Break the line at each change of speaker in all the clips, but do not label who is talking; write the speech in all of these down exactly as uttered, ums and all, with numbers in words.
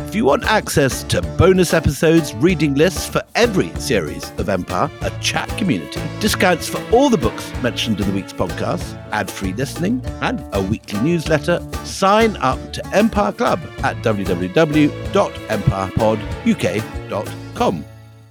If you want access to bonus episodes, reading lists for every series of Empire, a chat community, discounts for all the books mentioned in the week's podcast, ad-free listening, and a weekly newsletter, sign up to Empire Club at w w w dot empire pod u k dot com.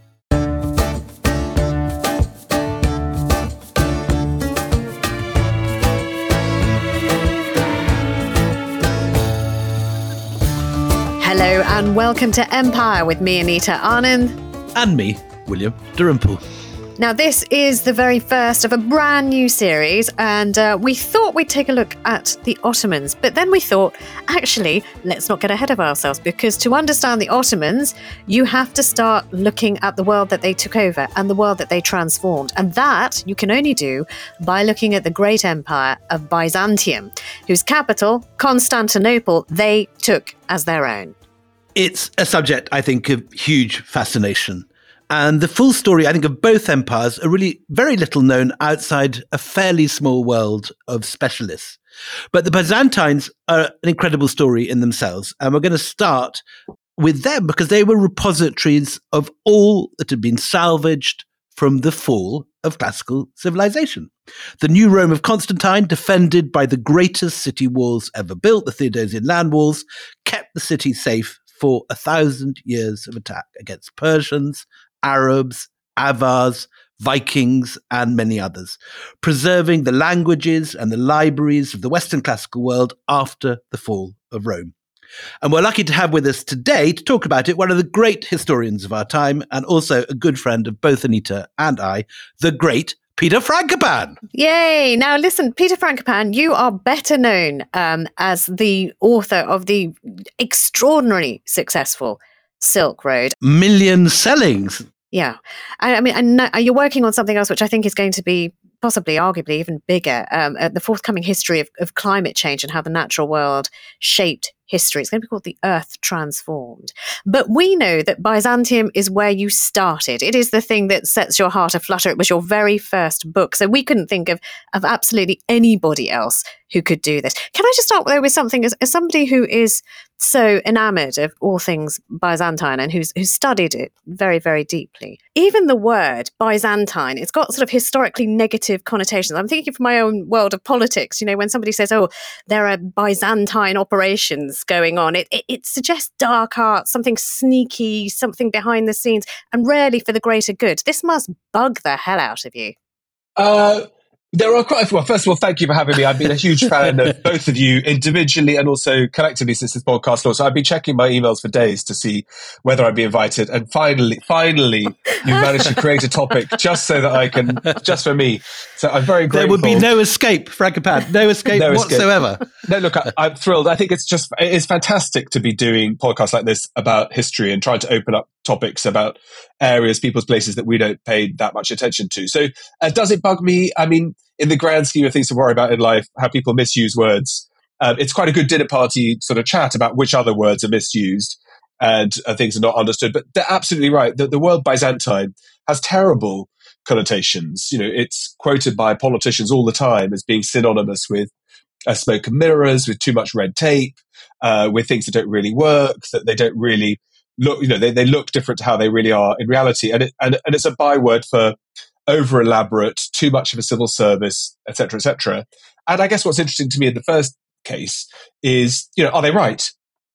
Hello and welcome to Empire with me, Anita Anand.
And me, William Dalrymple.
Now, this is the very first of a brand new series, and uh, we thought we'd take a look at the Ottomans, but then we thought, actually, let's not get ahead of ourselves, because to understand the Ottomans, you have to start looking at the world that they took over and the world that they transformed. And that you can only do by looking at the great empire of Byzantium, whose capital, Constantinople, they took as their own.
It's a subject, I think, of huge fascination. And the full story, I think, of both empires are really very little known outside a fairly small world of specialists. But the Byzantines are an incredible story in themselves. And we're going to start with them because they were repositories of all that had been salvaged from the fall of classical civilization. The new Rome of Constantine, defended by the greatest city walls ever built, the Theodosian land walls, kept the city safe for a thousand years of attack against Persians, Arabs, Avars, Vikings, and many others, preserving the languages and the libraries of the Western classical world after the fall of Rome. And we're lucky to have with us today to talk about it one of the great historians of our time and also a good friend of both Anita and I, the great Peter Frankopan.
Yay! Now listen, Peter Frankopan, you are better known um, as the author of the extraordinarily successful Silk Road.
Million sellings.
Yeah. I, I mean, I know, you're working on something else, which I think is going to be possibly, arguably, even bigger, um, uh, the forthcoming history of, of climate change and how the natural world shaped history. It's going to be called The Earth Transformed. But we know that Byzantium is where you started. It is the thing that sets your heart aflutter. It was your very first book. So we couldn't think of, of absolutely anybody else who could do this. Can I just start though with something as, as somebody who is so enamored of all things Byzantine and who's, who's studied it very, very deeply. Even the word Byzantine, it's got sort of historically negative connotations. I'm thinking from my own world of politics, you know, when somebody says, oh, there are Byzantine operations going on, it, it, it suggests dark arts, something sneaky, something behind the scenes, and rarely for the greater good. This must bug the hell out of you.
Uh, There are quite, well, first of all, thank you for having me. I've been a huge fan of both of you individually and also collectively since this podcast launched. So I've been checking my emails for days to see whether I'd be invited. And finally, finally, you've managed to create a topic just so that I can, just for me. So I'm very grateful.
There would be no escape, Frankopan, no escape no whatsoever.
Escape. No, look, I, I'm thrilled. I think it's just, it's fantastic to be doing podcasts like this about history and trying to open up topics about areas, people's places that we don't pay that much attention to. So uh, does it bug me? I mean, in the grand scheme of things to worry about in life, how people misuse words, uh, it's quite a good dinner party sort of chat about which other words are misused and uh, things are not understood. But they're absolutely right. The, the word Byzantine has terrible connotations. You know, it's quoted by politicians all the time as being synonymous with uh, smoke and mirrors, with too much red tape, uh, with things that don't really work, that they don't really look, you know, they, they look different to how they really are in reality. And, it, and, and it's a byword for over elaborate, too much of a civil service, et cetera, et cetera. And I guess what's interesting to me in the first case is, you know, are they right?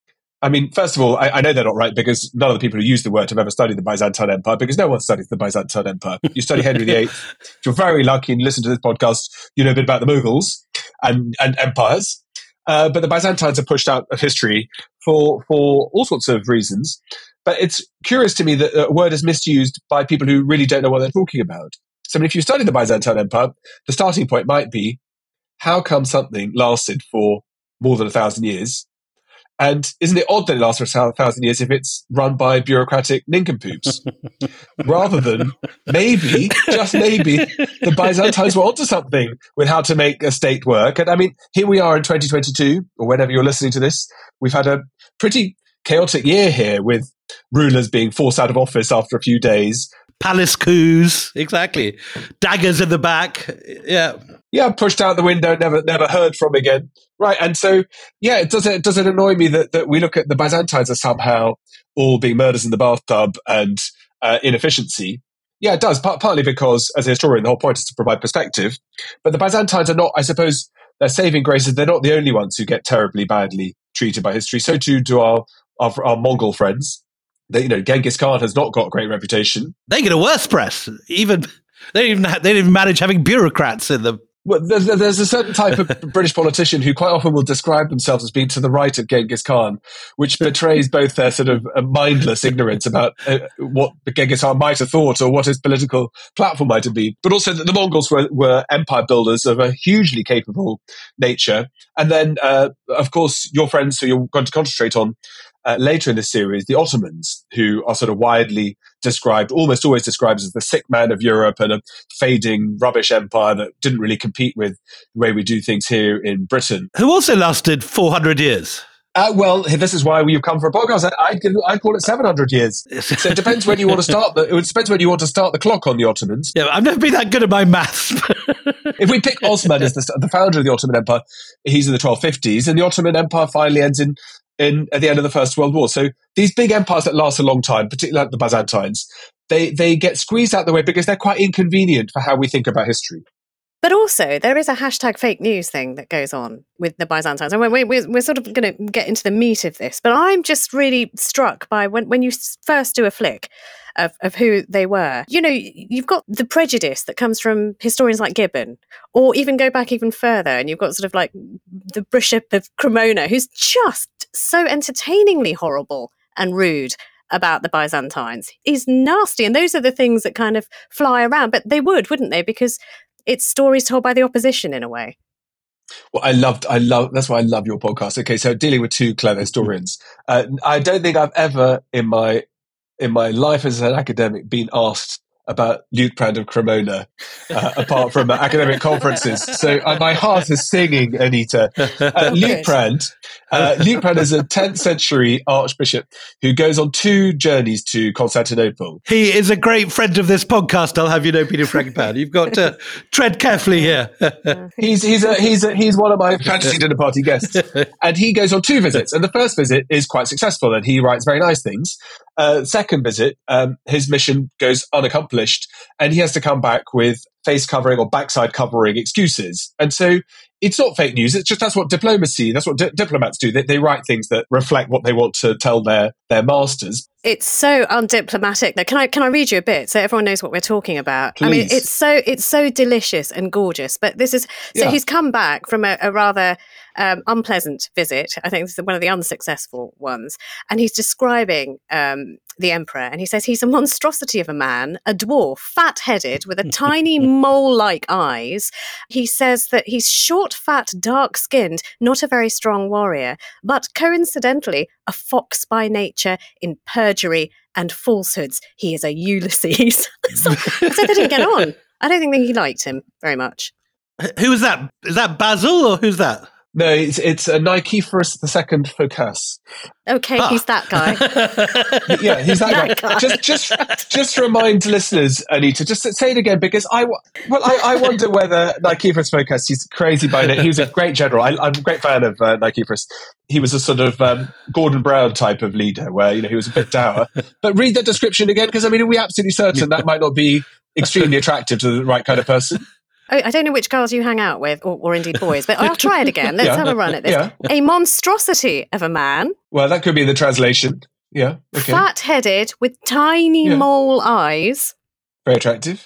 I mean, first of all, I, I know they're not right because none of the people who use the word have ever studied the Byzantine Empire, because no one studies the Byzantine Empire. You study Henry the Eighth. If you're very lucky and you listen to this podcast, you know a bit about the Mughals and, and empires. Uh, but the Byzantines are pushed out of history for, for all sorts of reasons. But it's curious to me that a word is misused by people who really don't know what they're talking about. So I mean, if you study the Byzantine Empire, the starting point might be, how come something lasted for more than a thousand years? And isn't it odd that it lasts for a thousand years if it's run by bureaucratic nincompoops? Rather than maybe, just maybe, the Byzantines were onto something with how to make a state work. And I mean, here we are in twenty twenty-two, or whenever you're listening to this, we've had a pretty chaotic year here with rulers being forced out of office after a few days.
Palace coups, exactly. Daggers in the back, yeah.
Yeah, pushed out the window, never never heard from again. Right, and so yeah, it does it does it annoy me that, that we look at the Byzantines as somehow all being murders in the bathtub and uh, inefficiency. Yeah, it does, P- partly because as a historian, the whole point is to provide perspective. But the Byzantines are not, I suppose, their saving graces. They're not the only ones who get terribly badly treated by history. So too do our our, our Mongol friends. They, you know, Genghis Khan has not got a great reputation.
They get a worse press. Even they didn't even ha- they didn't even manage having bureaucrats in them.
Well, there's, there's a certain type of British politician who quite often will describe themselves as being to the right of Genghis Khan, which betrays both their sort of uh, mindless ignorance about uh, what Genghis Khan might have thought or what his political platform might have been, but also that the Mongols were, were empire builders of a hugely capable nature. And then, uh, of course, your friends who you're going to concentrate on Uh, later in this series, the Ottomans, who are sort of widely described, almost always described as the sick man of Europe and a fading rubbish empire that didn't really compete with the way we do things here in Britain.
Who also lasted four hundred years.
Uh, well, this is why we've come for a podcast. I'd, I'd call it seven hundred years. So it depends when you want to start the, it depends when you want to start the clock on the Ottomans.
Yeah, I've never been that good at my maths.
If we pick Osman as the, the founder of the Ottoman Empire, he's in the twelve fifties, and the Ottoman Empire finally ends in In, at the end of the First World War. So these big empires that last a long time, particularly like the Byzantines, they, they get squeezed out the way because they're quite inconvenient for how we think about history.
But also, there is a hashtag fake news thing that goes on with the Byzantines. And we're, we're, we're sort of going to get into the meat of this, but I'm just really struck by when, when you first do a flick of, of who they were. You know, you've got the prejudice that comes from historians like Gibbon, or even go back even further, and you've got sort of like the Bishop of Cremona, who's just so entertainingly horrible and rude about the Byzantines. He's nasty, and those are the things that kind of fly around, but they would, wouldn't they? Because it's stories told by the opposition in a way.
Well, I loved, I love, that's why I love your podcast. Okay, so dealing with two clever historians. Uh, I don't think I've ever in my, in my life as an academic been asked about Liutprand of Cremona, uh, apart from uh, academic conferences. So uh, my heart is singing, Anita. Uh, Liutprand, uh, Liutprand is a tenth century archbishop who goes on two journeys to Constantinople.
He is a great friend of this podcast, I'll have you know, Peter Frankenpound. You've got to tread carefully here.
he's he's a, he's a, he's one of my fantasy dinner party guests, and he goes on two visits. And the first visit is quite successful, and he writes very nice things. Uh, second visit, um, his mission goes unaccomplished, and he has to come back with face covering or backside covering excuses. And so it's not fake news. It's just that's what diplomacy, that's what di- diplomats do. They, they write things that reflect what they want to tell their, their masters.
It's so undiplomatic. Can I can I read you a bit so everyone knows what we're talking about?
Please.
I mean, it's so it's so delicious and gorgeous. But this is so
Yeah.
he's come back from a, a rather um, unpleasant visit. I think this is one of the unsuccessful ones, and he's describing um, the emperor, and he says he's a monstrosity of a man, a dwarf, fat-headed, with a tiny mole-like eyes. He says that he's short, fat, dark-skinned, not a very strong warrior, but coincidentally a fox by nature in perjury and falsehoods. He is a Ulysses. so, so they didn't get on. I don't think he liked him very much.
Who is that? Is that Basil or who's that?
No, it's it's uh, Nicephorus the Second Phocas.
Okay,
Ah.
he's that guy.
Yeah, he's that,
That
guy.
guy.
Just just just remind listeners, Anita, just say it again, because I wa- well I, I wonder whether Nicephorus Phocas, he's crazy by name. He was a great general. I, I'm a great fan of uh, Nicephorus. He was a sort of um, Gordon Brown type of leader, where you know he was a bit dour. But read that description again, because I mean, are we absolutely certain that might not be extremely attractive to the right kind of person?
I I don't know which girls you hang out with, or, or indeed boys, but I'll try it again. Let's
Yeah.
have a run at this.
Yeah.
A monstrosity of a man,
Well, that could be the translation. Yeah, okay,
fat-headed, with tiny
Yeah.
mole eyes.
very attractive.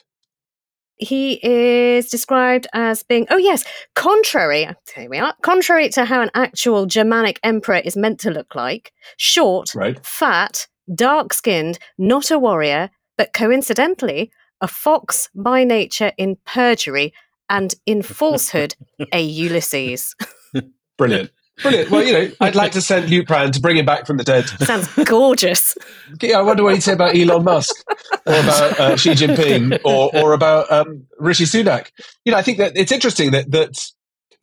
He is described as being, oh yes, contrary, here we are, contrary to how an actual Germanic emperor is meant to look like, short,
Right.
fat, dark-skinned, not a warrior, but coincidentally, a fox by nature in perjury and in falsehood, a Ulysses.
Brilliant. Brilliant. Well, you know, I'd like to send Liutprand to bring him back from the dead.
Sounds gorgeous.
Yeah, I wonder what he'd say about Elon Musk or about uh, Xi Jinping or, or about um, Rishi Sunak. You know, I think that it's interesting that, that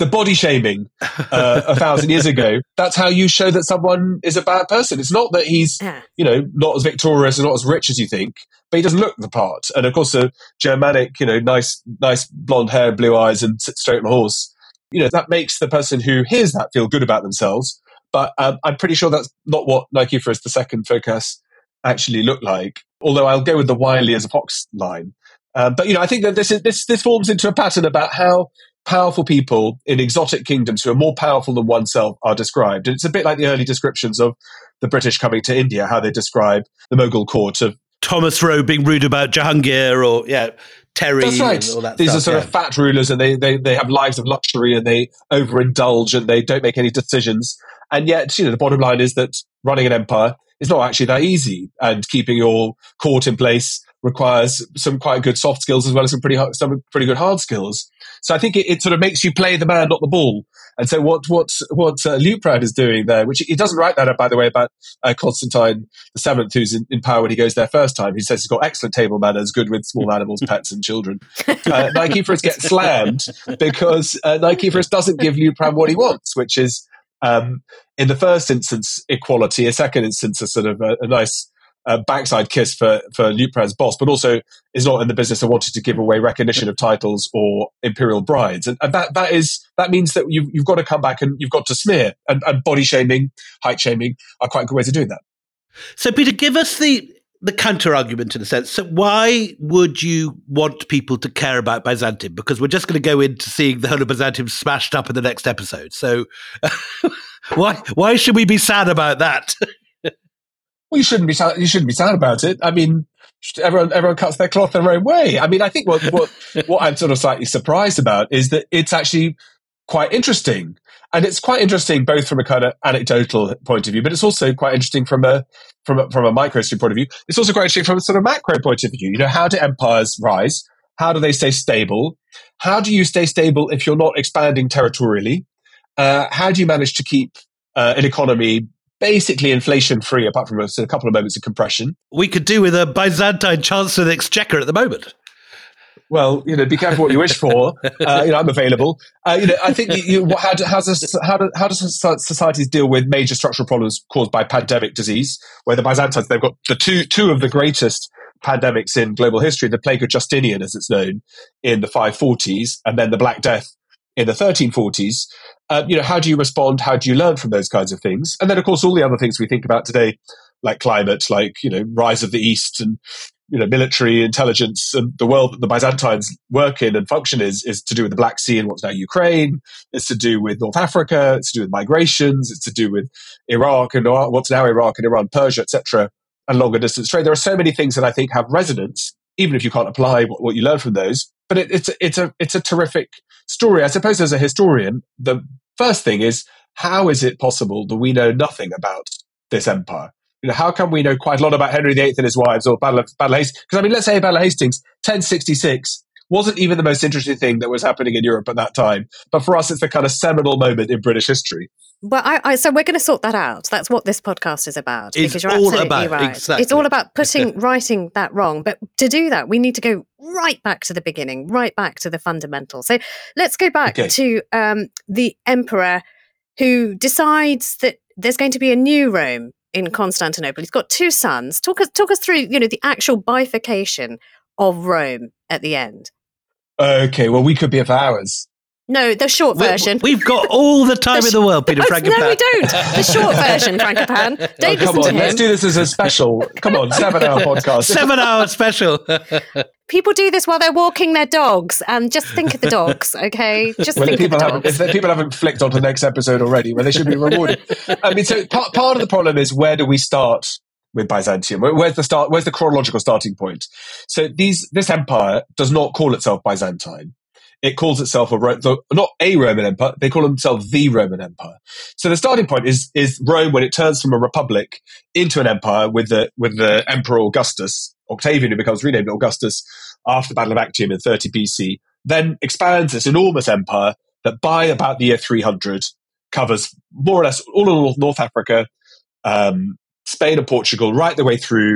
the body shaming uh, a thousand years ago. That's how you show that someone is a bad person. It's not that he's, you know, not as victorious and not as rich as you think, but he doesn't look the part. And of course, a Germanic, you know, nice, nice blonde hair, blue eyes, and sits straight on a horse. You know, that makes the person who hears that feel good about themselves. But um, I'm pretty sure that's not what Nicephorus the Second Phocas actually looked like. Although I'll go with the wily as a fox line. Um, but you know, I think that this is this this forms into a pattern about how powerful people in exotic kingdoms who are more powerful than oneself are described. And it's a bit like the early descriptions of the British coming to India, how they describe the Mughal court of
Thomas Rowe being rude about Jahangir, or yeah, Terry.
That's right.
And all that
These
stuff,
are sort
yeah.
of fat rulers, and they, they they have lives of luxury, and they overindulge, and they don't make any decisions. And yet, you know, the bottom line is that running an empire is not actually that easy, and keeping your court in place requires some quite good soft skills as well as some pretty hard, some pretty good hard skills. So I think it, it sort of makes you play the man, not the ball. And so what what what uh, Liutprand is doing there, which he doesn't write that up, by the way, about uh, Constantine the Seventh, who's in, in power when he goes there first time. He says he's got excellent table manners, good with small animals, pets, and children. Uh, Nicephorus gets slammed because uh, Nicephorus doesn't give Liutprand what he wants, which is um, in the first instance equality, a second instance a sort of a, a nice uh, backside kiss for for Liutprand's boss, but also is not in the business of wanting to give away recognition of titles or imperial brides, and, and that that is that means that you've you've got to come back and you've got to smear, and, and body shaming, height shaming are quite good ways of doing that.
So, Peter, give us the the counter argument in a sense. So, why would you want people to care about Byzantium? Because we're just going to go into seeing the whole of Byzantium smashed up in the next episode. So, why why should we be sad about that?
Well, you shouldn't be sad, you shouldn't be sad about it. I mean, everyone everyone cuts their cloth their own way. I mean, I think what what what I'm sort of slightly surprised about is that it's actually quite interesting, and it's quite interesting both from a kind of anecdotal point of view, but it's also quite interesting from a from a, from a microhistory point of view. It's also quite interesting from a sort of macro point of view. You know, how do empires rise? How do they stay stable? How do you stay stable if you're not expanding territorially? Uh, how do you manage to keep uh, an economy basically inflation-free, apart from a, a couple of moments of compression?
We could do with a Byzantine Chancellor of the Exchequer at the moment.
Well, you know, be careful what you wish for. Uh, you know, I'm available. Uh, you know, I think you, you, how, do, how, does, how, do, how does societies deal with major structural problems caused by pandemic disease? Where the Byzantines, they've got the two two of the greatest pandemics in global history: the Plague of Justinian, as it's known, in the five forties, and then the Black Death in the thirteen forties. Uh, you know, how do you respond? How do you learn from those kinds of things? And then, of course, all the other things we think about today, like climate, like, you know, rise of the East, and, you know, military intelligence, and the world that the Byzantines work in and function is, is to do with the Black Sea and what's now Ukraine. It's to do with North Africa. It's to do with migrations. It's to do with Iraq and what's now Iraq and Iran, Persia, et cetera, and longer distance trade. There are so many things that I think have resonance, even if you can't apply what, what you learn from those. But it, it's it's a it's a terrific story. I suppose as a historian, the first thing is, how is it possible that we know nothing about this empire? You know, how come we know quite a lot about Henry the Eighth and his wives, or Battle of, Battle of Hastings? Because, I mean, let's say Battle of Hastings, ten sixty-six, wasn't even the most interesting thing that was happening in Europe at that time. But for us, it's the kind of seminal moment in British history.
Well, I, I, so we're going to sort that out. That's what this podcast is about.
It's
because you're
all
absolutely
about,
right.
exactly.
It's all about putting, righting that wrong. But to do that, we need to go right back to the beginning, right back to the fundamentals. So let's go back
Okay.
to um, the emperor who decides that there's going to be a new Rome in Constantinople. He's got two sons. Talk us, talk us through, you know, the actual bifurcation of Rome at the end.
Okay, well, we could be here for hours.
No, the short
We-
version.
We've got all the time
The
in the world, Peter
Oh,
Frankopan.
no, we don't. The short version, Frankopan. Don't
Oh, come
listen to
on, let's
him.
do this as a special. Come on, seven-hour podcast.
Seven hour special.
People do this while they're walking their dogs, and just think of the dogs, okay? Just
Well, if
think of
people
the
haven't,
dogs.
if people haven't flicked on to the next episode already, well, they should be rewarded. I mean, so part, part of the problem is, where do we start with Byzantium? Where- Where's the start? Where's the chronological starting point? So these this empire does not call itself Byzantine. It calls itself a Ro- the, not a Roman Empire. They call themselves the Roman Empire. So the starting point is is Rome when it turns from a republic into an empire with the with the Emperor Augustus, Octavian, who becomes renamed Augustus after the Battle of Actium in thirty B C. Then expands this enormous empire that by about the year three hundred covers more or less all of North Africa, um, Spain and Portugal, right the way through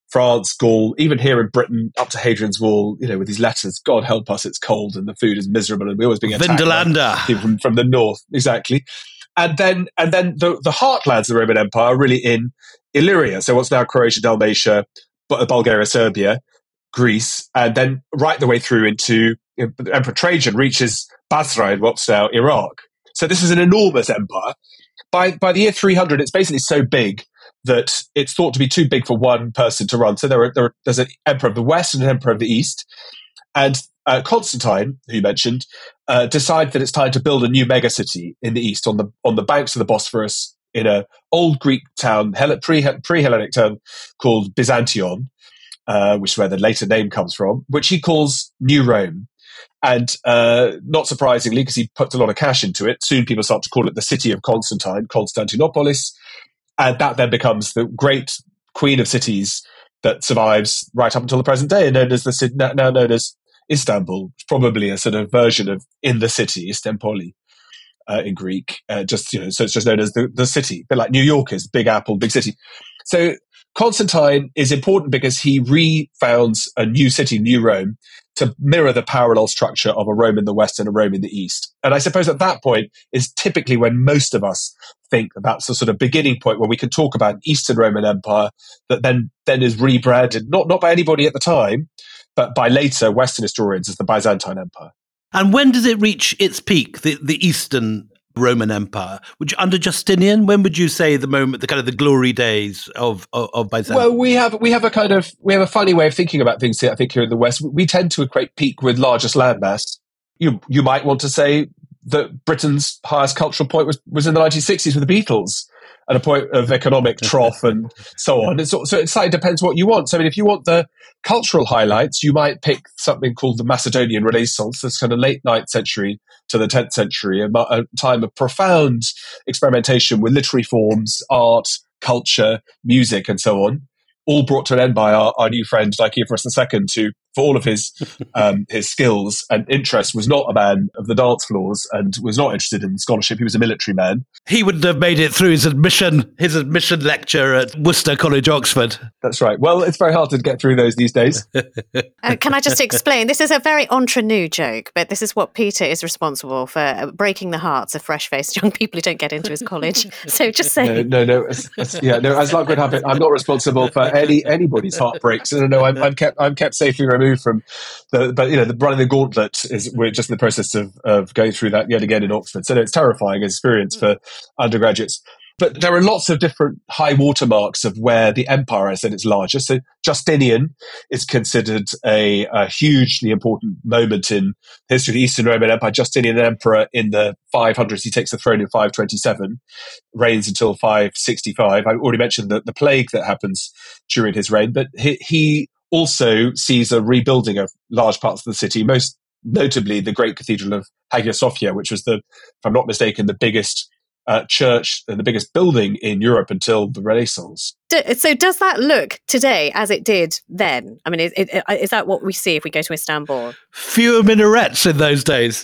France, Gaul, even here in Britain, up to Hadrian's Wall, you know, with these letters, God help us, it's cold and the food is miserable and we're always being attacked by people from, from the north. Exactly. And then and then the, the heartlands of the Roman Empire are really in Illyria, so what's now Croatia, Dalmatia, Bulgaria, Serbia, Greece, and then right the way through into, you know, Emperor Trajan reaches Basra in what's now Iraq. So this is an enormous empire. By by the year three hundred, it's basically so big that it's thought to be too big for one person to run. So there, are, there are, there's an emperor of the West and an emperor of the East. And uh, Constantine, who you mentioned, uh, decides that it's time to build a new megacity in the East on the on the banks of the Bosphorus in an old Greek town, pre, pre-Hellenic town called Byzantion, uh, which is where the later name comes from, which he calls New Rome. And uh, not surprisingly, because he puts a lot of cash into it, soon people start to call it the city of Constantine, Constantinopolis. And that then becomes the great queen of cities that survives right up until the present day, and known as the now known as Istanbul, probably a sort of version of in the city, Istanbuli uh, in Greek. Uh, just you know, so it's just known as the, the city, a bit like New York is Big Apple, big city. So Constantine is important because he refounds a new city, New Rome, to mirror the parallel structure of a Rome in the West and a Rome in the East. And I suppose at that point is typically when most of us think that that's the sort of beginning point where we can talk about an Eastern Roman Empire that then, then is rebranded, not, not by anybody at the time, but by later Western historians as the Byzantine Empire.
And when does it reach its peak, the, the Eastern Roman Empire? Would you, under Justinian, when would you say the moment, the kind of the glory days of, of, of Byzantium?
Well, we have we have a kind of we have a funny way of thinking about things here. I think here in the West, we tend to equate peak with largest landmass. You you might want to say that Britain's highest cultural point was, was in the nineteen sixties with the Beatles, at a point of economic trough and so on. And so, so it slightly depends what you want. So, I mean, if you want the cultural highlights, you might pick something called the Macedonian Renaissance, this kind of late ninth century to the tenth century, a, a time of profound experimentation with literary forms, art, culture, music, and so on, all brought to an end by our, our new friend, Nicephorus the Second, who, for all of his um, his skills and interest, was not a man of the dance floors and was not interested in scholarship. He was a military man.
He wouldn't have made it through his admission his admission lecture at Worcester College, Oxford.
That's right. Well, it's very hard to get through those these days.
uh, can I just explain? This is a very entre nous joke, but this is what Peter is responsible for, uh, breaking the hearts of fresh-faced young people who don't get into his college. So just say...
No, no, no. As, as, yeah, no, as luck would have it, I'm not responsible for any anybody's heartbreaks. No, no, no, I'm, I'm kept I'm kept safely removed from the, but you know, the running the gauntlet is, we're just in the process of, of going through that yet again in Oxford. So no, it's terrifying experience for undergraduates. But there are lots of different high watermarks of where the empire is at its largest. So Justinian is considered a, a hugely important moment in the history of the Eastern Roman Empire. Justinian, an emperor in the five hundreds, he takes the throne in five twenty-seven, reigns until five sixty-five. I already mentioned the, the plague that happens during his reign, but he, he also sees a rebuilding of large parts of the city, most notably the great cathedral of Hagia Sophia, which was the, if I'm not mistaken, the biggest Uh, church and the biggest building in Europe until the Renaissance.
So does that look today as it did then? I mean, is, is that what we see if we go to Istanbul?
Fewer minarets in those days.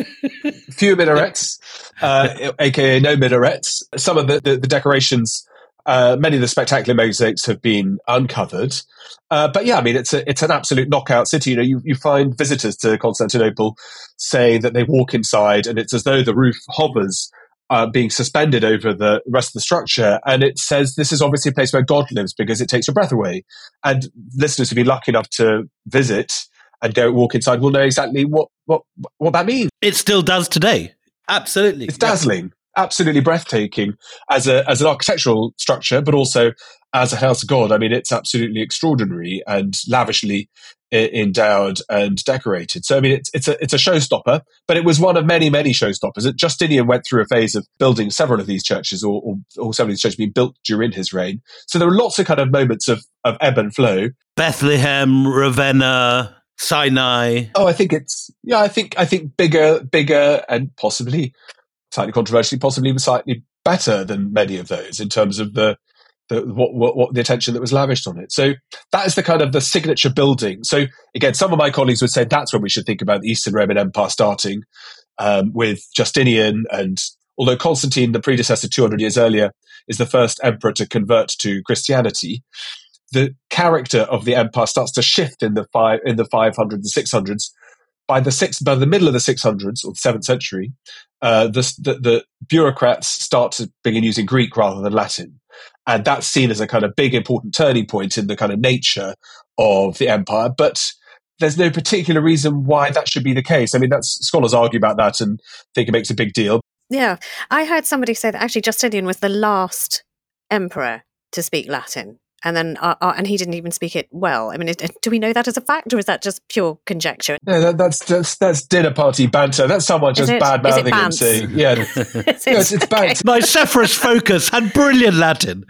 Fewer minarets, uh, aka no minarets. Some of the, the, the decorations, uh, many of the spectacular mosaics have been uncovered. Uh, but yeah, I mean, it's a, it's an absolute knockout city. You know, you, you find visitors to Constantinople say that they walk inside and it's as though the roof hovers Uh, being suspended over the rest of the structure. And it says this is obviously a place where God lives because it takes your breath away. And listeners who've been lucky enough to visit and go walk inside will know exactly what, what, what that means.
It still does today. Absolutely.
It's dazzling, yeah. Absolutely breathtaking as a as an architectural structure, but also as a house of God. I mean, it's absolutely extraordinary and lavishly endowed and decorated. So I mean, it's it's a it's a showstopper, but it was one of many many showstoppers. Justinian went through a phase of building several of these churches, or or, or several of these churches being built during his reign. So there were lots of kind of moments of of ebb and flow.
Bethlehem, Ravenna, Sinai.
Oh, I think it's yeah. I think I think bigger, bigger, and possibly slightly controversially, possibly even slightly better than many of those in terms of the. The, what, what, what the attention that was lavished on it. So that is the kind of the signature building. So again, some of my colleagues would say that's when we should think about the Eastern Roman Empire starting um, with Justinian. And although Constantine, the predecessor two hundred years earlier, is the first emperor to convert to Christianity, the character of the empire starts to shift in the five in the five hundreds and six hundreds. By the six, by the middle of the six hundreds or the seventh century, uh, the, the, the bureaucrats start to begin using Greek rather than Latin, and that's seen as a kind of big important turning point in the kind of nature of the empire. But there's no particular reason why that should be the case. I mean, that's scholars argue about that and think it makes a big deal.
Yeah, I heard somebody say that actually Justinian was the last emperor to speak Latin. And then, uh, uh, and he didn't even speak it well. I mean, is, do we know that as a fact, or is that just pure conjecture?
No, that, that's that's that's dinner party banter. That's someone just bad mouthing him saying, "Yeah,
is it?
yes, it's bad."
Nicephorus Phocas had brilliant Latin.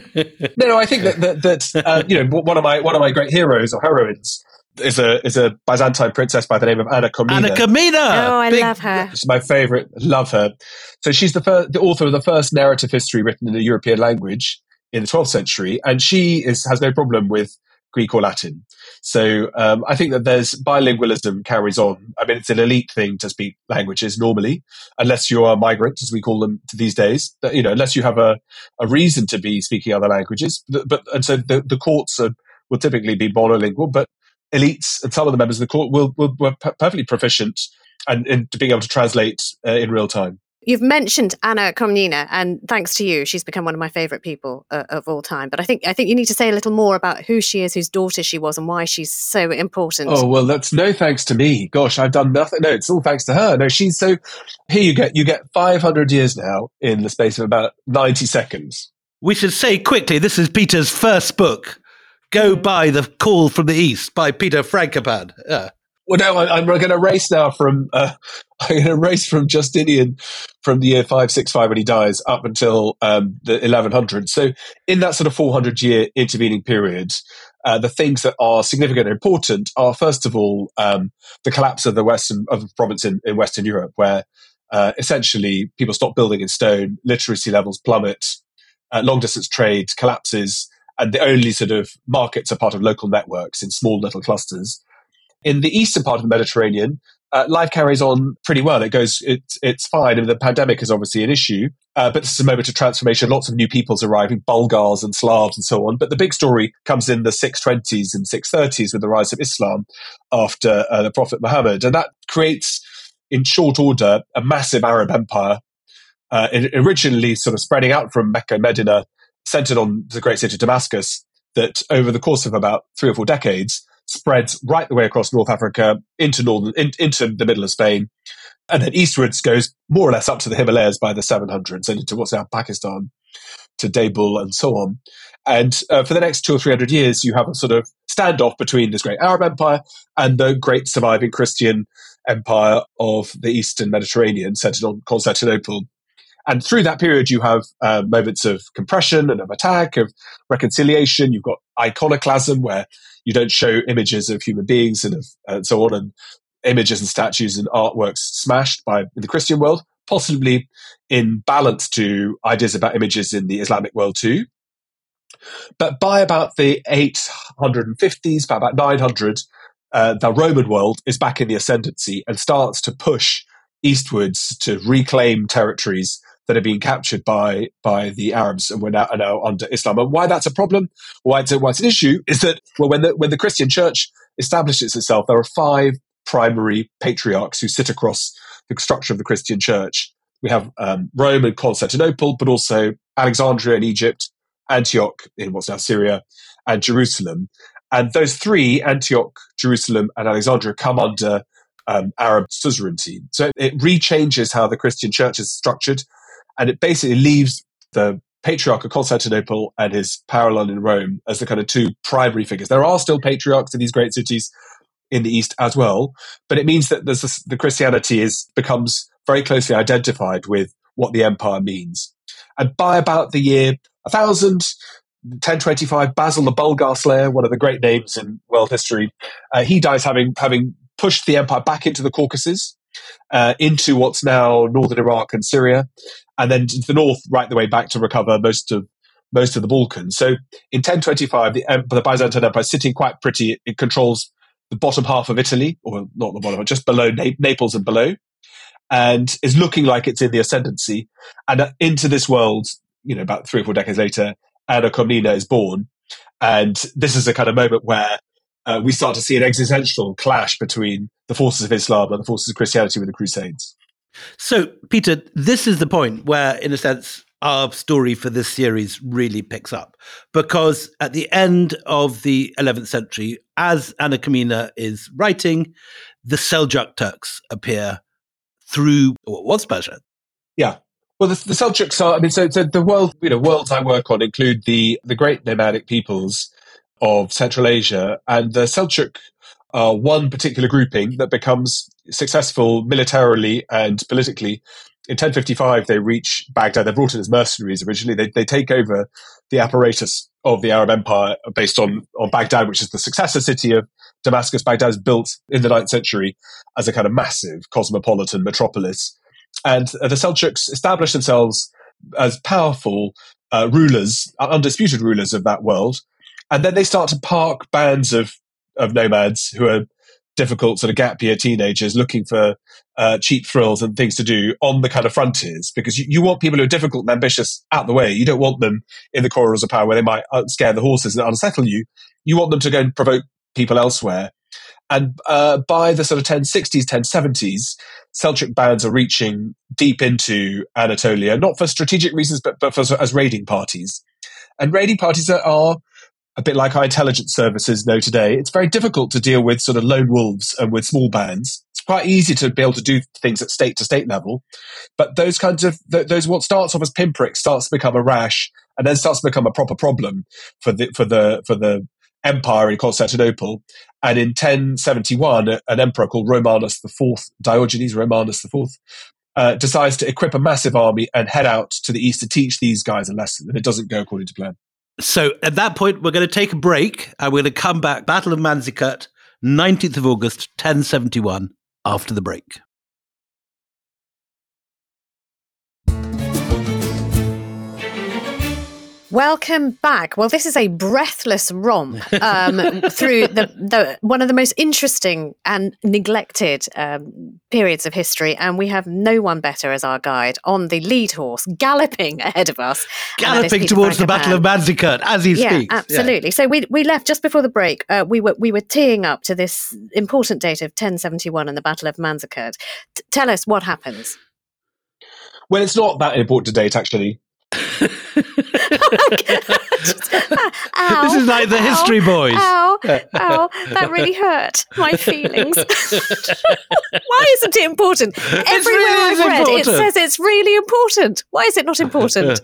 no, no, I think that that, that uh, you know, one of my one of my great heroes or heroines is a is a Byzantine princess by the name of Anna Komnene.
Anna Komnene.
Oh, I
Big,
love her.
She's my favorite. Love her. So she's the first, the author of the first narrative history written in a European language in the twelfth century, and she is has no problem with Greek or Latin. So um, I think that there's bilingualism carries on. I mean, it's an elite thing to speak languages normally, unless you're a migrant, as we call them these days. But, you know, unless you have a, a reason to be speaking other languages. But, but and so the, the courts are, will typically be monolingual, but elites and some of the members of the court will will were perfectly proficient and in being able to translate uh, in real time.
You've mentioned Anna Komnene, and thanks to you, she's become one of my favourite people uh, of all time. But I think I think you need to say a little more about who she is, whose daughter she was, and why she's so important.
Oh well, that's no thanks to me. Gosh, I've done nothing. No, it's all thanks to her. No, she's so. Here you get you get five hundred years now in the space of about ninety seconds.
We should say quickly, this is Peter's first book. Go buy The Call from the East by Peter Frankopan. Yeah.
Well, no, I, I'm going to race now from uh, I'm going to race from Justinian from the year five sixty-five when he dies up until um, the eleven hundreds. So in that sort of four hundred year intervening period, uh, the things that are significant and important are first of all um, the collapse of the western of the province in, in Western Europe, where uh, essentially people stop building in stone, literacy levels plummet, uh, long distance trade collapses, and the only sort of markets are part of local networks in small little clusters. In the eastern part of the Mediterranean, uh, life carries on pretty well. It goes, it's it's fine. I mean, the pandemic is obviously an issue, uh, but this is a moment of transformation. Lots of new peoples arriving, Bulgars and Slavs and so on. But the big story comes in the six twenties and six thirties with the rise of Islam after uh, the Prophet Muhammad. And that creates, in short order, a massive Arab empire, uh, it, originally sort of spreading out from Mecca and Medina, centered on the great city of Damascus, that over the course of about three or four decades, spreads right the way across North Africa into northern in, into the middle of Spain, and then eastwards goes more or less up to the Himalayas by the seven hundreds and into what's now Pakistan, to Dabul and so on. And uh, for the next two or three hundred years, you have a sort of standoff between this great Arab empire and the great surviving Christian empire of the Eastern Mediterranean, centered on Constantinople. And through that period, you have uh, moments of compression and of attack, of reconciliation. You've got iconoclasm, where you don't show images of human beings and, of, and so on, and images and statues and artworks smashed by in the Christian world, possibly in balance to ideas about images in the Islamic world too. But by about the eight fifties, by about nine hundred, uh, the Roman world is back in the ascendancy and starts to push eastwards to reclaim territories that are being captured by by the Arabs, and we're now, are now under Islam. And why that's a problem, why it's, a, why it's an issue, is that well, when the when the Christian Church establishes itself, there are five primary patriarchs who sit across the structure of the Christian Church. We have um, Rome and Constantinople, but also Alexandria in Egypt, Antioch in what's now Syria, and Jerusalem. And those three, Antioch, Jerusalem, and Alexandria, come under um, Arab suzerainty. So it rechanges how the Christian Church is structured. And it basically leaves the Patriarch of Constantinople and his parallel in Rome as the kind of two primary figures. There are still patriarchs in these great cities in the East as well, but it means that there's this, the Christianity is becomes very closely identified with what the empire means. And by about the year one thousand, ten twenty-five, Basil the Bulgar Slayer, one of the great names in world history, uh, he dies having having pushed the empire back into the Caucasus, uh, into what's now northern Iraq and Syria, and then to the north, right the way back to recover most of most of the Balkans. So in ten twenty-five, the, the Byzantine Empire is sitting quite pretty. It, it controls the bottom half of Italy, or not the bottom, just below Na- Naples and below, and is looking like it's in the ascendancy. And uh, into this world, you know, about three or four decades later, Anna Komnene is born. And this is a kind of moment where uh, we start to see an existential clash between the forces of Islam and the forces of Christianity with the Crusades.
So, Peter, this is the point where, in a sense, our story for this series really picks up. Because at the end of the eleventh century, as Anna Karenina is writing, the Seljuk Turks appear through what was Persia.
Yeah. Well, the, the Seljuks are, I mean, so, so the world, you know, worlds I work on include the, the great nomadic peoples of Central Asia, and the Seljuk are one particular grouping that becomes successful militarily and politically. In ten fifty-five, they reach Baghdad. They're brought in as mercenaries originally. They, they take over the apparatus of the Arab Empire based on, on Baghdad, which is the successor city of Damascus. Baghdad is built in the ninth century as a kind of massive cosmopolitan metropolis. And uh, the Seljuks establish themselves as powerful uh, rulers, undisputed rulers of that world. And then they start to park bands of, of nomads who are difficult sort of gap year teenagers looking for uh, cheap thrills and things to do on the kind of frontiers, because you, you want people who are difficult and ambitious out the way. You don't want them in the corridors of power where they might scare the horses and unsettle you. You want them to go and provoke people elsewhere. And uh, by the sort of ten sixties, ten seventies, Seljuk bands are reaching deep into Anatolia, not for strategic reasons, but, but for, as raiding parties. And raiding parties are, are a bit like our intelligence services know today. It's very difficult to deal with sort of lone wolves and with small bands. It's quite easy to be able to do things at state to state level. But those kinds of, those what starts off as pinpricks starts to become a rash and then starts to become a proper problem for the, for the, for the empire in Constantinople. And in ten seventy-one, an emperor called Romanus the Fourth, Diogenes Romanus the Fourth, uh, decides to equip a massive army and head out to the east to teach these guys a lesson. And it doesn't go according to plan.
So at that point, we're going to take a break and we're going to come back. Battle of Manzikert, nineteenth of August, ten seventy-one, after the break.
Welcome back. Well, this is a breathless romp um, through the, the one of the most interesting and neglected um, periods of history, and we have no one better as our guide on the lead horse, galloping ahead of us.
Galloping towards the Battle of Manzikert as he
yeah,
speaks.
Absolutely. Yeah. So we we left just before the break. Uh, we were we were teeing up to this important date of ten seventy-one and the Battle of Manzikert. T- tell us what happens.
Well, it's not that important a date, actually.
Just, ow,
this is like the
ow,
History Boys.
Ow, ow, that really hurt my feelings. Why isn't it important? Everywhere
really
I've read,
important.
it says it's really important. Why is it not important?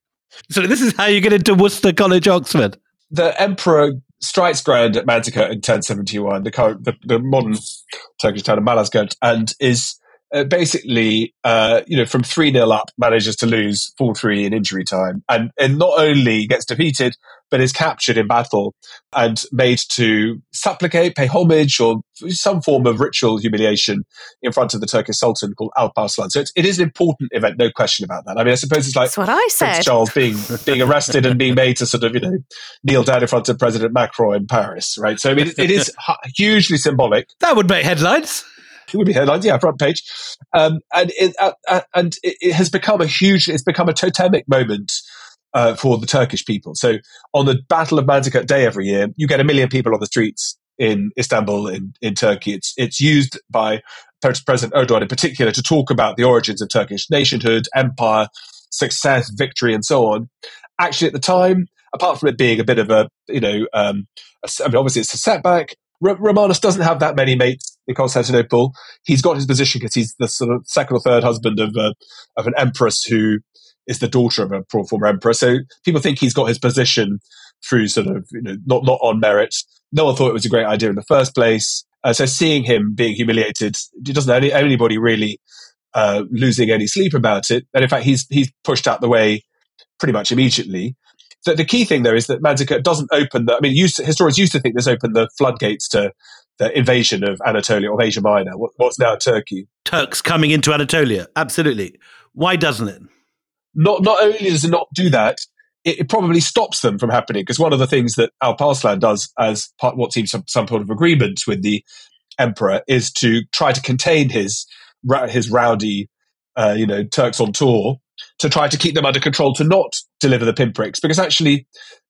So this is how you get into Worcester College, Oxford.
The emperor strikes ground at Manzikert in ten seventy-one, the, current, the, the modern Turkish town of Malazgirt, and is Uh, basically, uh, you know, from three nil up, manages to lose four three in injury time. And, and not only gets defeated, but is captured in battle and made to supplicate, pay homage, or some form of ritual humiliation in front of the Turkish Sultan called Alparslan. So it's, it is an important event, no question about that. I mean, I suppose it's like
That's what I said.
Prince Charles being, being arrested and being made to sort of, you know, kneel down in front of President Macron in Paris, right? So I mean, it, it is hugely symbolic.
That would make headlines.
It would be headlines, yeah, front page, um, and it, uh, uh, and it, it has become a huge. It's become a totemic moment uh, for the Turkish people. So on the Battle of Manzikert Day every year, you get a million people on the streets in Istanbul, in, in Turkey. It's it's used by President Erdogan in particular to talk about the origins of Turkish nationhood, empire, success, victory, and so on. Actually, at the time, apart from it being a bit of a, you know, um, a, I mean, obviously it's a setback. R- Romanus doesn't have that many mates in Constantinople. He's got his position because he's the sort of second or third husband of a, of an empress who is the daughter of a former emperor. So people think he's got his position through sort of, you know, not, not on merit. No one thought it was a great idea in the first place. Uh, so seeing him being humiliated, he doesn't have any, anybody really uh, losing any sleep about it. And in fact, he's he's pushed out the way pretty much immediately. So the key thing, though, is that Manzikert doesn't open the, I mean, used to, historians used to think this opened the floodgates to the invasion of Anatolia, of Asia Minor, what, what's now Turkey.
Turks coming into Anatolia, absolutely. Why doesn't it?
Not not only does it not do that, it, it probably stops them from happening, because one of the things that Alparslan does as part what seems some, some sort of agreement with the emperor is to try to contain his his rowdy, uh, you know, Turks on tour, to try to keep them under control, to not deliver the pinpricks, because actually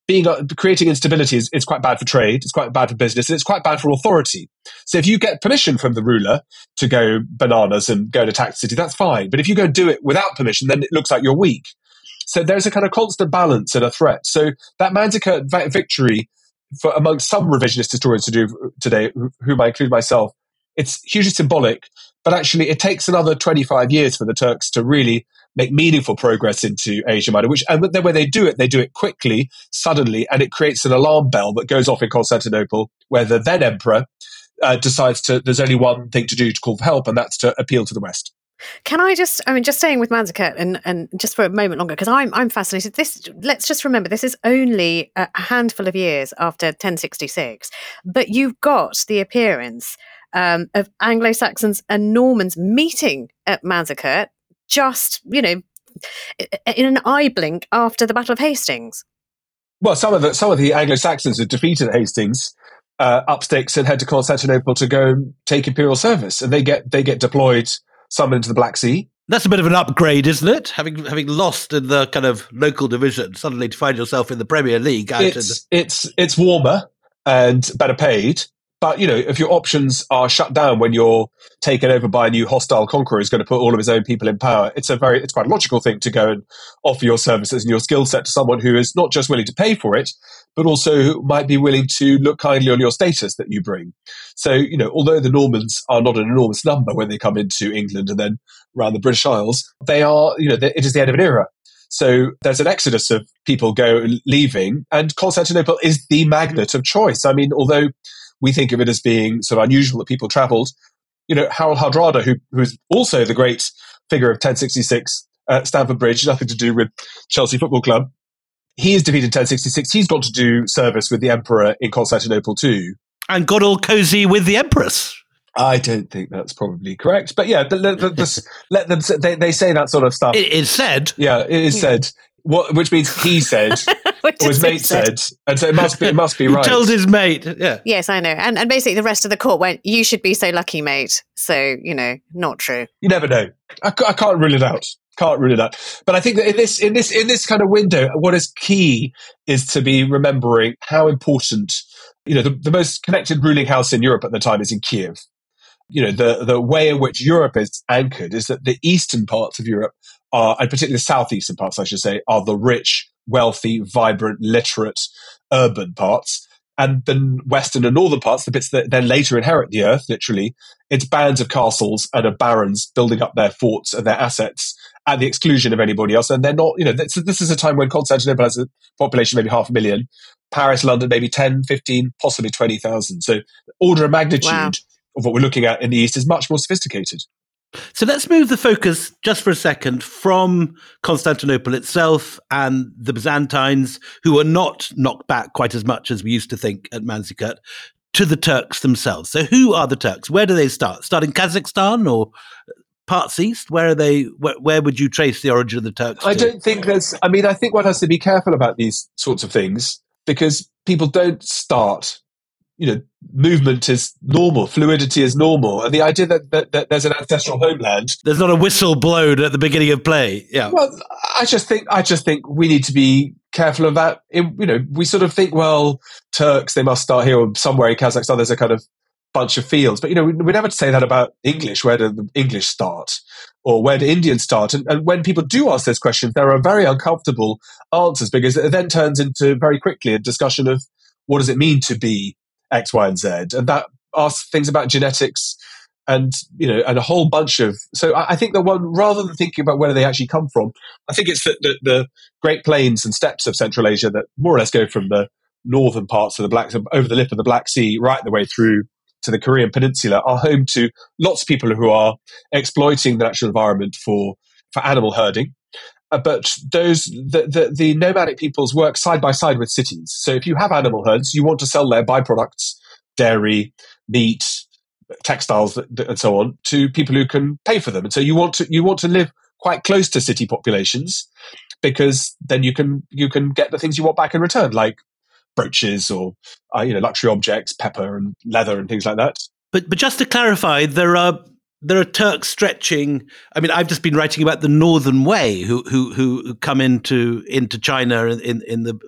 being uh, creating instability is, is quite bad for trade, it's quite bad for business, and it's quite bad for authority. So if you get permission from the ruler to go bananas and go and attack the city, that's fine. But if you go do it without permission, then it looks like you're weak. So there's a kind of constant balance and a threat. So that Manzikert vi- victory, for among some revisionist historians to do today, whom I include myself, it's hugely symbolic, but actually it takes another twenty-five years for the Turks to really make meaningful progress into Asia Minor, which, and then when they do it, they do it quickly, suddenly, and it creates an alarm bell that goes off in Constantinople, where the then emperor uh, decides to, there's only one thing to do to call for help, and that's to appeal to the West.
Can I just, I mean, just staying with Manzikert and, and just for a moment longer, because I'm I'm fascinated. This, let's just remember, this is only a handful of years after ten sixty-six, but you've got the appearance um, of Anglo-Saxons and Normans meeting at Manzikert just, you know, in an eye blink after the Battle of Hastings.
Well, some of the some of the Anglo-Saxons had defeated Hastings, uh, up sticks and head to Constantinople to go and take imperial service, and they get they get deployed. Some into the Black Sea.
That's a bit of an upgrade, isn't it? Having having lost in the kind of local division, suddenly to find yourself in the Premier League. Out
it's,
in...
it's, it's warmer and better paid. But, you know, if your options are shut down when you're taken over by a new hostile conqueror who's going to put all of his own people in power, it's a very, it's quite a logical thing to go and offer your services and your skill set to someone who is not just willing to pay for it, but also who might be willing to look kindly on your status that you bring. So, you know, although the Normans are not an enormous number when they come into England and then around the British Isles, they are, you know, it is the end of an era. So there's an exodus of people go leaving, and Constantinople is the magnet of choice. I mean, although we think of it as being sort of unusual that people travelled, you know, Harold Hardrada, who who's also the great figure of ten sixty-six at Stamford Bridge, nothing to do with Chelsea Football Club. He is defeated in ten sixty-six. He's got to do service with the emperor in Constantinople too.
And got all cozy with the empress.
I don't think that's probably correct. But yeah, the, the, the, let them, they, they say that sort of stuff.
It is said.
Yeah, it is said. What, which means he said, or his mate said. said. And so it must be, it must be right.
He told his mate, yeah.
Yes, I know. And and basically the rest of the court went, you should be so lucky, mate. So, you know, not true.
You never know. I, I can't rule it out. Can't rule it out. But I think that in this, in this, in this kind of window, what is key is to be remembering how important, you know, the, the most connected ruling house in Europe at the time is in Kiev. You know, the, the way in which Europe is anchored is that the eastern parts of Europe are, and particularly the southeastern parts, I should say, are the rich, wealthy, vibrant, literate, urban parts. And the western and northern parts, the bits that then later inherit the earth, literally, it's bands of castles and of barons building up their forts and their assets at the exclusion of anybody else. And they're not, you know, this, this is a time when Constantinople has a population maybe half a million, Paris, London, maybe ten, fifteen, possibly twenty thousand. So order of magnitude wow. of what we're looking at in the East is much more sophisticated.
So let's move the focus just for a second from Constantinople itself and the Byzantines, who are not knocked back quite as much as we used to think at Manzikert, to the Turks themselves. So who are the Turks? Where do they start? Start in Kazakhstan or parts east? Where are they? Where, where would you trace the origin of the Turks
I
to?
don't think there's, I mean, I think one has to be careful about these sorts of things because people don't start, you know, movement is normal, fluidity is normal. And the idea that, that, that there's an ancestral homeland.
There's not a whistle blown at the beginning of play. Yeah.
Well, I just think, I just think we need to be careful of that. It, you know, we sort of think, well, Turks, they must start here or somewhere in Kazakhstan. There's a kind of bunch of fields. But, you know, we, we never say that about English. Where do the English start? Or where do Indians start? And, and when people do ask those questions, there are very uncomfortable answers because it then turns into very quickly a discussion of what does it mean to be X, Y, and Z, and that asks things about genetics and, you know, and a whole bunch of. So I, I think the one, rather than thinking about where they actually come from, I think it's the, the, the Great Plains and steppes of Central Asia that more or less go from the northern parts of the Black, over the lip of the Black Sea, right the way through to the Korean Peninsula, are home to lots of people who are exploiting the natural environment for for animal herding. Uh, but those the, the, the nomadic peoples work side by side with cities. So if you have animal herds, you want to sell their byproducts, dairy, meat, textiles, and so on, to people who can pay for them. And so you want to you want to live quite close to city populations because then you can you can get the things you want back in return, like brooches or uh, you know luxury objects, pepper and leather and things like that.
But but just to clarify, there are. There are Turks stretching. I mean, I've just been writing about the Northern Way, who who who come into into China in in the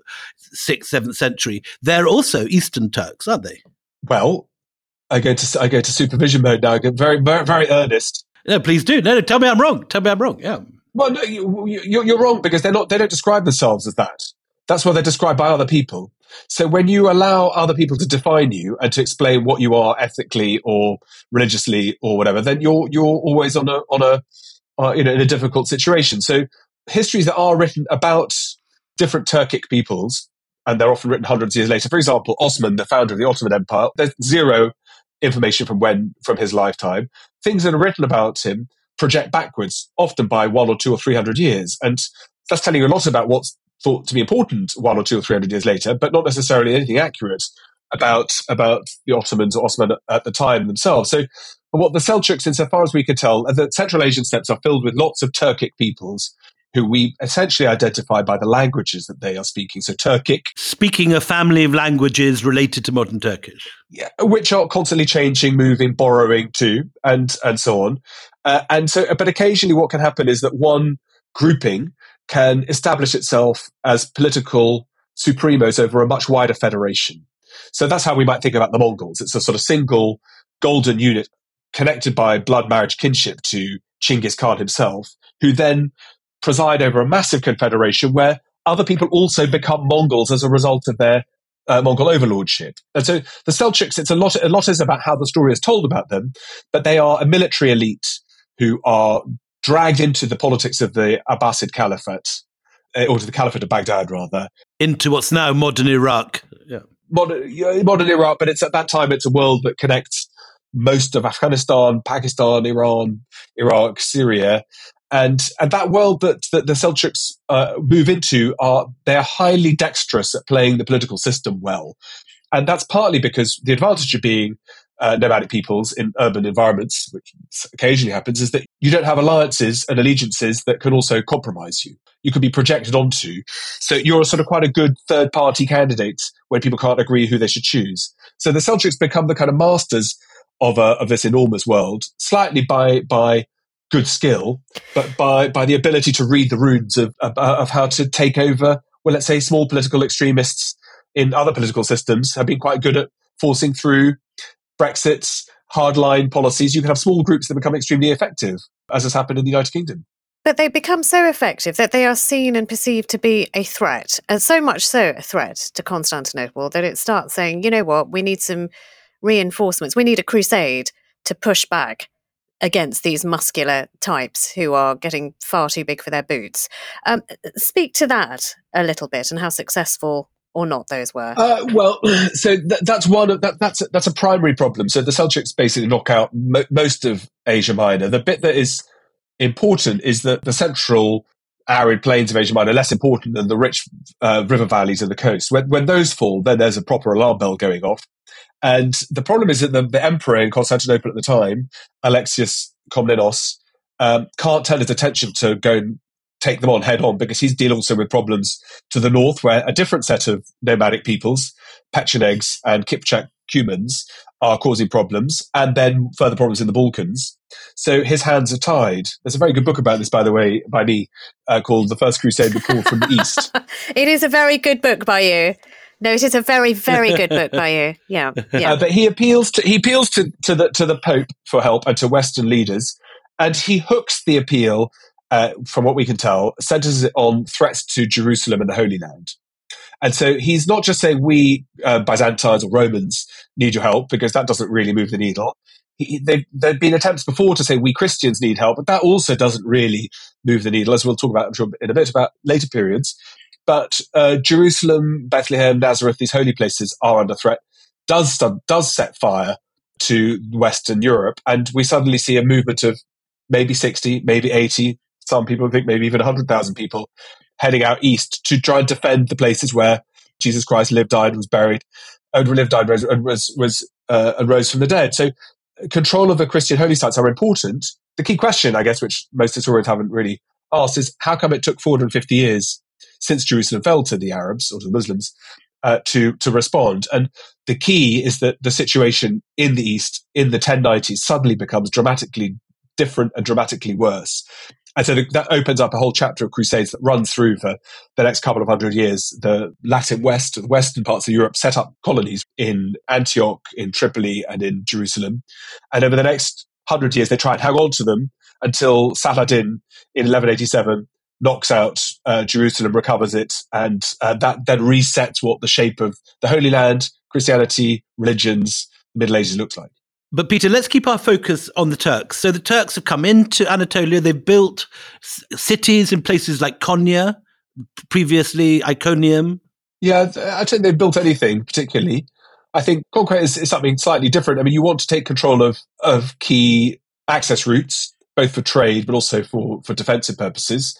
sixth, seventh century, they're also Eastern Turks, aren't they?
Well, I go to I go to supervision mode now. I get very, very, very earnest.
No, please do. No, no, tell me I'm wrong. Tell me I'm wrong. Yeah.
Well, no, you, you, you're wrong because they're not. They don't describe themselves as that. That's what they're described by other people. So when you allow other people to define you and to explain what you are ethically or religiously or whatever, then you're you're always on a on a uh, you know in a difficult situation. So histories that are written about different Turkic peoples, and they're often written hundreds of years later. For example, Osman, the founder of the Ottoman Empire, there's zero information from when from his lifetime. Things that are written about him project backwards, often by one or two or three hundred years, and that's telling you a lot about what's thought to be important one or two or three hundred years later, but not necessarily anything accurate about about the Ottomans or Osman at the time themselves. So, what the Seljuks, insofar as we could tell, the Central Asian steppes are filled with lots of Turkic peoples who we essentially identify by the languages that they are speaking. So Turkic.
Speaking a family of languages related to modern Turkish.
Yeah, which are constantly changing, moving, borrowing too, and, and so on. Uh, and so, but occasionally what can happen is that one grouping can establish itself as political supremos over a much wider federation. So that's how we might think about the Mongols. It's a sort of single golden unit connected by blood marriage kinship to Chinggis Khan himself, who then preside over a massive confederation where other people also become Mongols as a result of their uh, Mongol overlordship. And so the Seljuks, it's a lot, a lot is about how the story is told about them, but they are a military elite who are dragged into the politics of the Abbasid Caliphate, uh, or to the Caliphate of Baghdad, rather.
Into what's now modern Iraq. Yeah.
Modern, yeah, modern Iraq, but it's at that time, it's a world that connects most of Afghanistan, Pakistan, Iran, Iraq, Syria. And, and that world that, that the Seljuks uh, move into, are they're highly dexterous at playing the political system well. And that's partly because the advantage of being uh, nomadic peoples in urban environments, which occasionally happens, is that you don't have alliances and allegiances that can also compromise you. You can be projected onto. So you're sort of quite a good third-party candidate when people can't agree who they should choose. So the Seljuks become the kind of masters of a, of this enormous world, slightly by by good skill, but by by the ability to read the runes of, of of how to take over. Well, let's say small political extremists in other political systems have been quite good at forcing through Brexit's hardline policies. You can have small groups that become extremely effective, as has happened in the United Kingdom.
But they become so effective that they are seen and perceived to be a threat, and so much so a threat to Constantinople that it starts saying, you know what, we need some reinforcements. We need a crusade to push back against these muscular types who are getting far too big for their boots. Um, speak to that a little bit and how successful or not those were.
Uh, well, so th- that's one of that, that's a, that's a primary problem. So the Seljuks basically knock out mo- most of Asia Minor. The bit that is important is that the central arid plains of Asia Minor are less important than the rich uh, river valleys of the coast. When, when those fall, then there's a proper alarm bell going off. And the problem is that the, the emperor in Constantinople at the time, Alexius Komnenos, um, can't turn his attention to go and take them on head on because he's dealing also with problems to the north where a different set of nomadic peoples, Pechenegs and Kipchak Cumans, are causing problems, and then further problems in the Balkans. So his hands are tied. There's a very good book about this, by the way, by me, uh, called The First Crusade, The Call from the East.
It is a very good book by you. No, it is a very, very good book by you. Yeah, yeah.
Uh, but he appeals to he appeals to, to the to the Pope for help and to Western leaders, and he hooks the appeal, uh, from what we can tell, centers it on threats to Jerusalem and the Holy Land. And so he's not just saying we uh, Byzantines or Romans need your help, because that doesn't really move the needle. He, there've been attempts before to say we Christians need help, but that also doesn't really move the needle, as we'll talk about I'm sure, in a bit about later periods. But uh, Jerusalem, Bethlehem, Nazareth, these holy places are under threat, does, does set fire to Western Europe. And we suddenly see a movement of maybe sixty, maybe eighty, some people think maybe even one hundred thousand people heading out east to try and defend the places where Jesus Christ lived, died, was buried, and lived, died, rose, and was, was uh, and rose from the dead. So control of the Christian holy sites are important. The key question, I guess, which most historians haven't really asked, is how come it took four hundred fifty years since Jerusalem fell to the Arabs or to the Muslims uh, to to respond? And the key is that the situation in the East in the ten nineties suddenly becomes dramatically different and dramatically worse. And so the, that opens up a whole chapter of Crusades that runs through for the next couple of hundred years. The Latin West, the western parts of Europe, set up colonies in Antioch, in Tripoli, and in Jerusalem. And over the next hundred years, they try and hang on to them until Saladin in eleven eighty-seven knocks out uh, Jerusalem, recovers it, and uh, that then resets what the shape of the Holy Land, Christianity, religions, the Middle Ages looks like.
But Peter, let's keep our focus on the Turks. So the Turks have come into Anatolia. They've built c- cities in places like Konya, previously Iconium.
Yeah, I don't think they've built anything particularly. I think conquest is, is something slightly different. I mean, you want to take control of, of key access routes, both for trade but also for, for defensive purposes.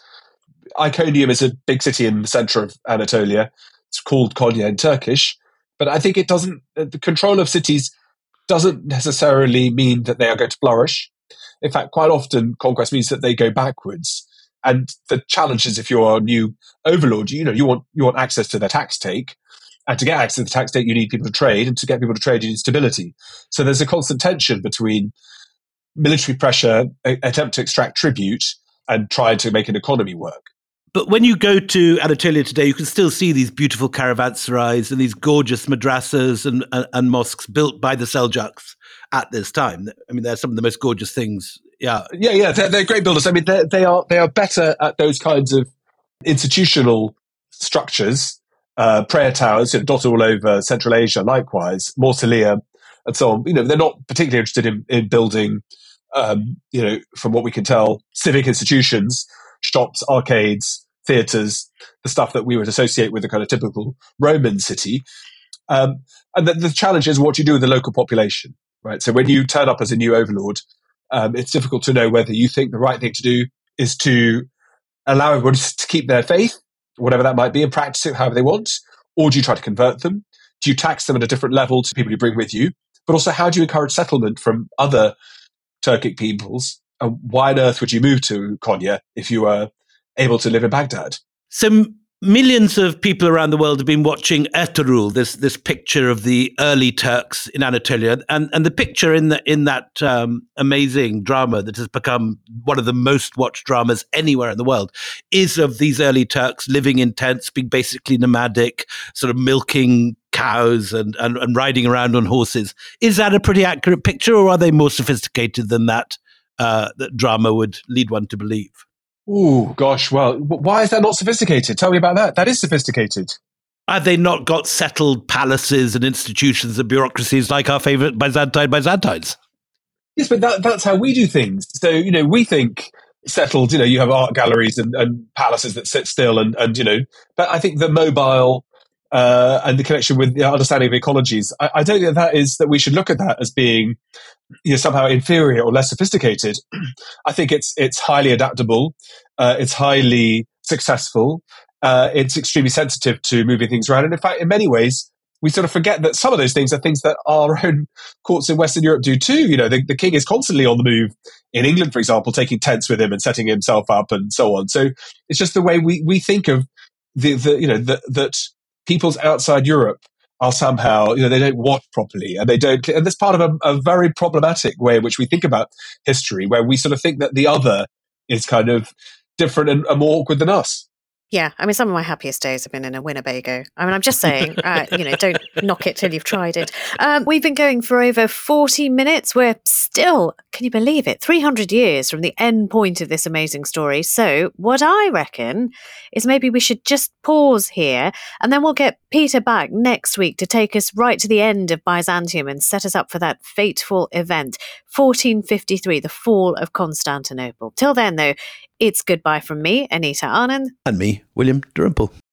Iconium is a big city in the center of Anatolia. It's called Konya in Turkish. But I think it doesn't, the control of cities doesn't necessarily mean that they are going to flourish. In fact, quite often conquest means that they go backwards. And the challenge is, if you're a new overlord, you know, you want you want access to their tax take. And to get access to the tax take, you need people to trade. And to get people to trade, you need stability. So there's a constant tension between military pressure, a- attempt to extract tribute, and trying to make an economy work.
But when you go to Anatolia today, you can still see these beautiful caravanserais and these gorgeous madrasas and, and, and mosques built by the Seljuks at this time. I mean, they're some of the most gorgeous things. Yeah,
yeah, yeah. They're, they're great builders. I mean, they are they are better at those kinds of institutional structures, uh, prayer towers, you know, dotted all over Central Asia. Likewise, mausolea and so on. You know, they're not particularly interested in in building. Um, you know, from what we can tell, civic institutions. Shops, arcades, theatres, the stuff that we would associate with a kind of typical Roman city. Um, and the, the challenge is what you do with the local population, right? So when you turn up as a new overlord, um, it's difficult to know whether you think the right thing to do is to allow everyone to keep their faith, whatever that might be, and practice it however they want, or do you try to convert them? Do you tax them at a different level to people you bring with you? But also, how do you encourage settlement from other Turkic peoples? And why on earth would you move to Konya if you were able to live in Baghdad?
So millions of people around the world have been watching Ertuğrul, this this picture of the early Turks in Anatolia, and and the picture in the in that um, amazing drama that has become one of the most watched dramas anywhere in the world is of these early Turks living in tents, being basically nomadic, sort of milking cows and, and, and riding around on horses. Is that a pretty accurate picture, or are they more sophisticated than that? Uh, that drama would lead one to believe.
Oh, gosh. Well, why is that not sophisticated? Tell me about that. That is sophisticated.
Have they not got settled palaces and institutions and bureaucracies like our favourite Byzantine Byzantines?
Yes, but that, that's how we do things. So, you know, we think settled, you know, you have art galleries and, and palaces that sit still and, and, you know, but I think the mobile uh, and the connection with the understanding of ecologies, I, I don't think that is that we should look at that as being, you know, somehow inferior or less sophisticated. I think it's it's highly adaptable, uh, it's highly successful, uh, it's extremely sensitive to moving things around, and in fact, in many ways, we sort of forget that some of those things are things that our own courts in Western Europe do too. You know, the, the king is constantly on the move in England, for example, taking tents with him and setting himself up and so on. So it's just the way we we think of the the you know the, that peoples outside Europe are somehow, you know, they don't watch properly and they don't, and that's part of a, a very problematic way in which we think about history, where we sort of think that the other is kind of different and, and more awkward than us.
Yeah, I mean, some of my happiest days have been in a Winnebago. I mean, I'm just saying, uh, you know, don't knock it till you've tried it. Um, we've been going for over forty minutes. We're still, can you believe it, three hundred years from the end point of this amazing story. So what I reckon is maybe we should just pause here, and then we'll get Peter back next week to take us right to the end of Byzantium and set us up for that fateful event, fourteen fifty-three, the fall of Constantinople. Till then, though, it's goodbye from me, Anita Anand.
And me, William Dalrymple.